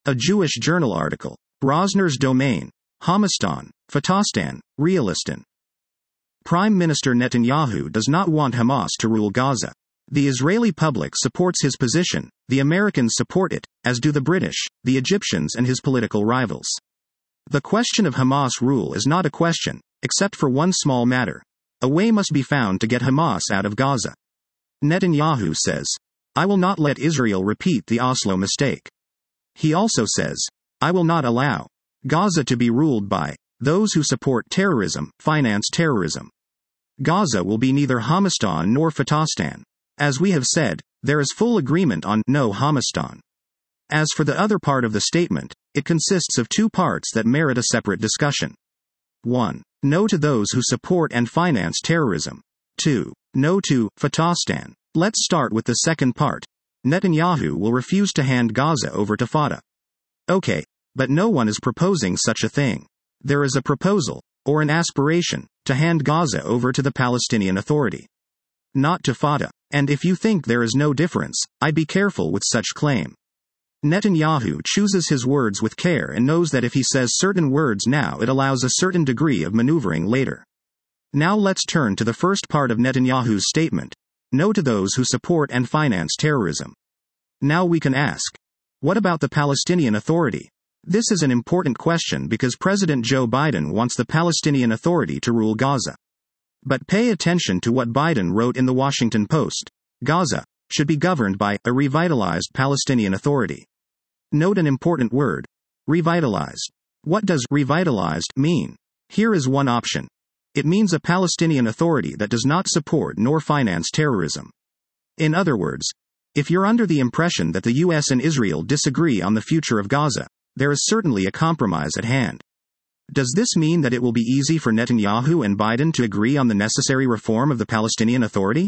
A Jewish Journal article. Rosner's domain. Hamastan, Fatahstan, Realistan. Prime Minister Netanyahu does not want Hamas to rule Gaza. The Israeli public supports his position, the Americans support it, as do the British, the Egyptians and his political rivals. The question of Hamas rule is not a question, except for one small matter. A way must be found to get Hamas out of Gaza. Netanyahu says, "I will not let Israel repeat the Oslo mistake." He also says, "I will not allow Gaza to be ruled by those who support terrorism, finance terrorism. Gaza will be neither Hamastan nor Fatahstan. As we have said, there is full agreement on no Hamastan." As for the other part of the statement, it consists of two parts that merit a separate discussion. 1. No to those who support and finance terrorism. 2. No to Fatahstan. Let's start with the second part. Netanyahu will refuse to hand Gaza over to Fatah. Okay, but no one is proposing such a thing. There is a proposal, or an aspiration, to hand Gaza over to the Palestinian Authority. Not to Fatah. And if you think there is no difference, I'd be careful with such claim. Netanyahu chooses his words with care and knows that if he says certain words now, it allows a certain degree of maneuvering later. Now let's turn to the first part of Netanyahu's statement. No to those who support and finance terrorism. Now we can ask, what about the Palestinian Authority? This is an important question because President Joe Biden wants the Palestinian Authority to rule Gaza. But pay attention to what Biden wrote in the Washington Post. Gaza should be governed by a revitalized Palestinian Authority. Note an important word. Revitalized. What does revitalized mean? Here is one option. It means a Palestinian Authority that does not support nor finance terrorism. In other words, if you're under the impression that the US and Israel disagree on the future of Gaza, there is certainly a compromise at hand. Does this mean that it will be easy for Netanyahu and Biden to agree on the necessary reform of the Palestinian Authority?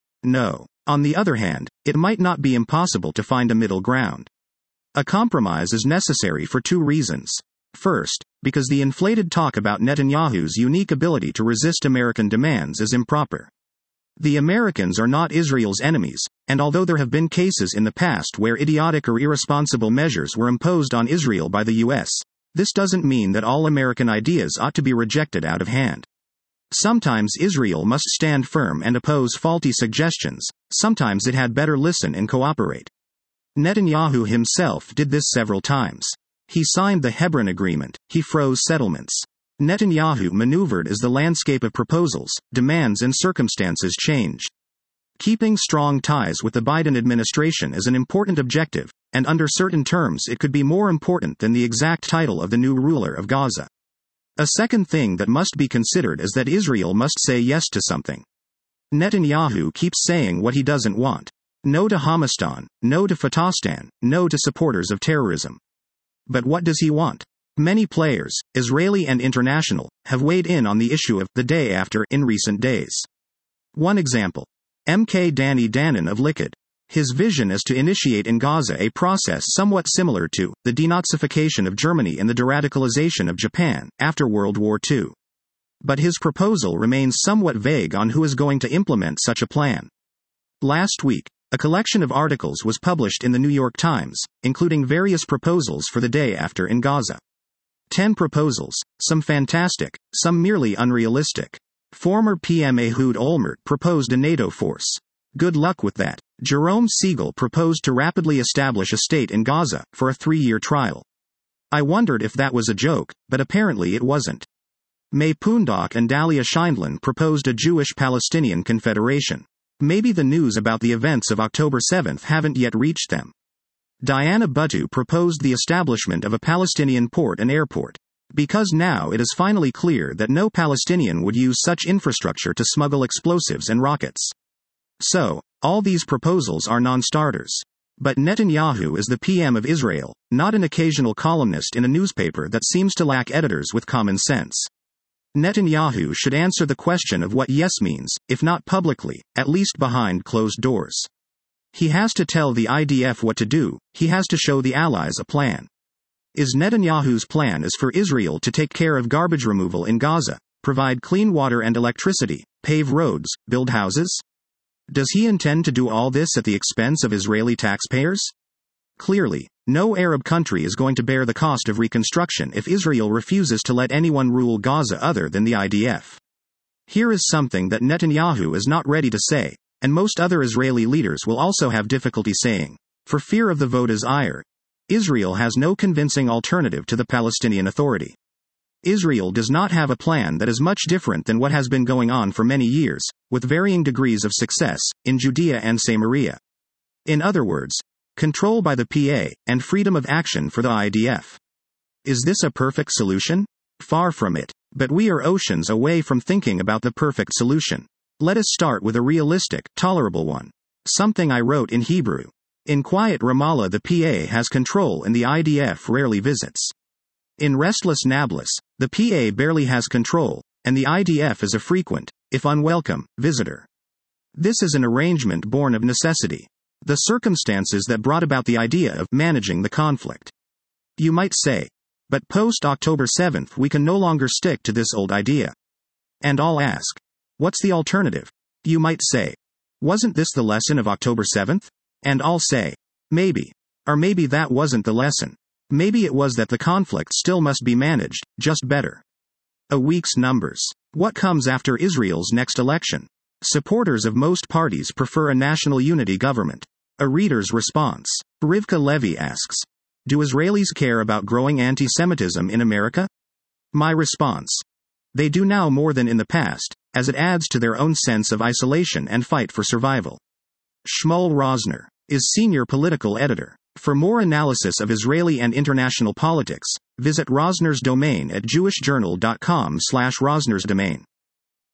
No. On the other hand, it might not be impossible to find a middle ground. A compromise is necessary for two reasons. First, because the inflated talk about Netanyahu's unique ability to resist American demands is improper. The Americans are not Israel's enemies, and although there have been cases in the past where idiotic or irresponsible measures were imposed on Israel by the US, this doesn't mean that all American ideas ought to be rejected out of hand. Sometimes Israel must stand firm and oppose faulty suggestions, sometimes it had better listen and cooperate. Netanyahu himself did this several times. He signed the Hebron Agreement, he froze settlements. Netanyahu maneuvered as the landscape of proposals, demands and circumstances changed. Keeping strong ties with the Biden administration is an important objective, and under certain terms it could be more important than the exact title of the new ruler of Gaza. A second thing that must be considered is that Israel must say yes to something. Netanyahu keeps saying what he doesn't want. No to Hamastan, no to Fatahstan, no to supporters of terrorism. But what does he want? Many players, Israeli and international, have weighed in on the issue of the day after in recent days. One example. Mk Danny Danon of Likud. His vision is to initiate in Gaza a process somewhat similar to the denazification of Germany and the deradicalization of Japan after World War II. But his proposal remains somewhat vague on who is going to implement such a plan. Last week, a collection of articles was published in the New York Times, including various proposals for the day after in Gaza. 10 proposals, some fantastic, some merely unrealistic. Former PM Ehud Olmert proposed a NATO force. Good luck with that. Jerome Siegel proposed to rapidly establish a state in Gaza for a 3-year trial. I wondered if that was a joke, but apparently it wasn't. May Pundak and Dalia Scheindlin proposed a Jewish-Palestinian confederation. Maybe the news about the events of October 7th haven't yet reached them. Diana Buttu proposed the establishment of a Palestinian port and airport. Because now it is finally clear that no Palestinian would use such infrastructure to smuggle explosives and rockets. So, all these proposals are non-starters. But Netanyahu is the PM of Israel, not an occasional columnist in a newspaper that seems to lack editors with common sense. Netanyahu should answer the question of what yes means, if not publicly, at least behind closed doors. He has to tell the IDF what to do, he has to show the allies a plan. Is Netanyahu's plan is for Israel to take care of garbage removal in Gaza, provide clean water and electricity, pave roads, build houses? Does he intend to do all this at the expense of Israeli taxpayers? Clearly, No Arab country is going to bear the cost of reconstruction if Israel refuses to let anyone rule Gaza other than the IDF. Here is something that Netanyahu is not ready to say, and most other Israeli leaders will also have difficulty saying. For fear of the vote's ire, Israel has no convincing alternative to the Palestinian Authority. Israel does not have a plan that is much different than what has been going on for many years, with varying degrees of success, in Judea and Samaria. In other words, control by the PA, and freedom of action for the IDF. Is this a perfect solution? Far from it. But we are oceans away from thinking about the perfect solution. Let us start with a realistic, tolerable one. Something I wrote in Hebrew. In quiet Ramallah the PA has control and the IDF rarely visits. In restless Nablus, the PA barely has control, and the IDF is a frequent, if unwelcome, visitor. This is an arrangement born of necessity. The circumstances that brought about the idea of managing the conflict. You might say, but post-October 7th we can no longer stick to this old idea. And I'll ask, what's the alternative? You might say, wasn't this the lesson of October 7th? And I'll say, maybe. Or maybe that wasn't the lesson. Maybe it was that the conflict still must be managed, just better. A week's numbers. What comes after Israel's next election? Supporters of most parties prefer a national unity government. A reader's response. Rivka Levy asks, do Israelis care about growing anti-Semitism in America? My response. They do now more than in the past, as it adds to their own sense of isolation and fight for survival. Shmuel Rosner is senior political editor. For more analysis of Israeli and international politics, visit Rosner's domain at jewishjournal.com/Rosner's domain.